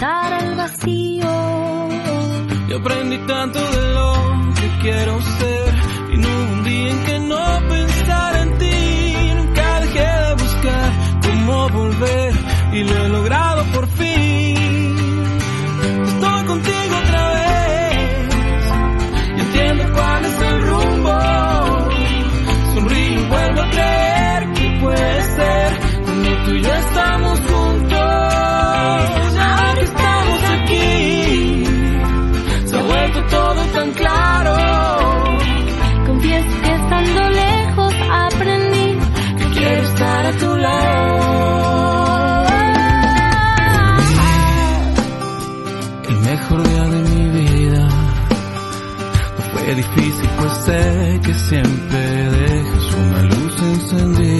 saltar al vacío. Yo aprendí tanto de lo que quiero ser y no hubo un día en que no pensara en ti. Nunca dejé de buscar cómo volver y lo he logrado por fin. Estoy contigo otra vez y entiendo cuál es el rumbo. Sonrío y vuelvo a creer que puede ser cuando tú y yo estamos juntos. Ahora que estamos aquí, se ha vuelto todo tan claro. Confieso que estando lejos aprendí que quiero estar a tu lado. El mejor día de mi vida no fue difícil, pues sé que siempre dejas una luz encendida.